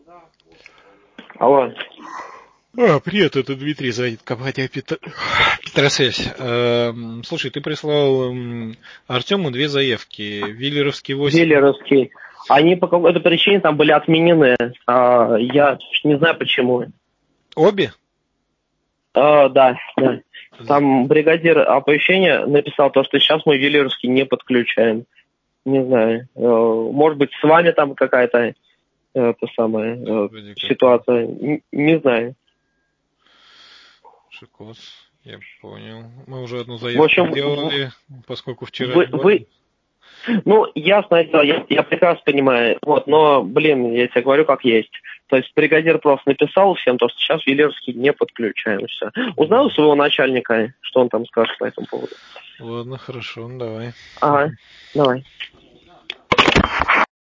Алло. Привет, это Дмитрий звонит, компания Петросвязь. Слушай, ты прислал Артему 2 заявки. Виллеровский 8. Виллеровский. Они по какой-то причине там были отменены. Я не знаю почему. Обе? Да. Там бригадир оповещения написал то, что сейчас мы Виллеровский не подключаем. Не знаю. Может быть, с вами там какая-то ситуация. Не знаю. Шикос, я понял. Мы уже одну заявку сделали, поскольку вчера... Ну, ясно, я прекрасно понимаю. Вот, но, я тебе говорю, как есть. То есть бригадир просто написал всем то, что сейчас Виллеровский не подключаем. Все. Узнал у своего начальника, что он там скажет по этому поводу? Ладно, хорошо, давай. Ага, давай.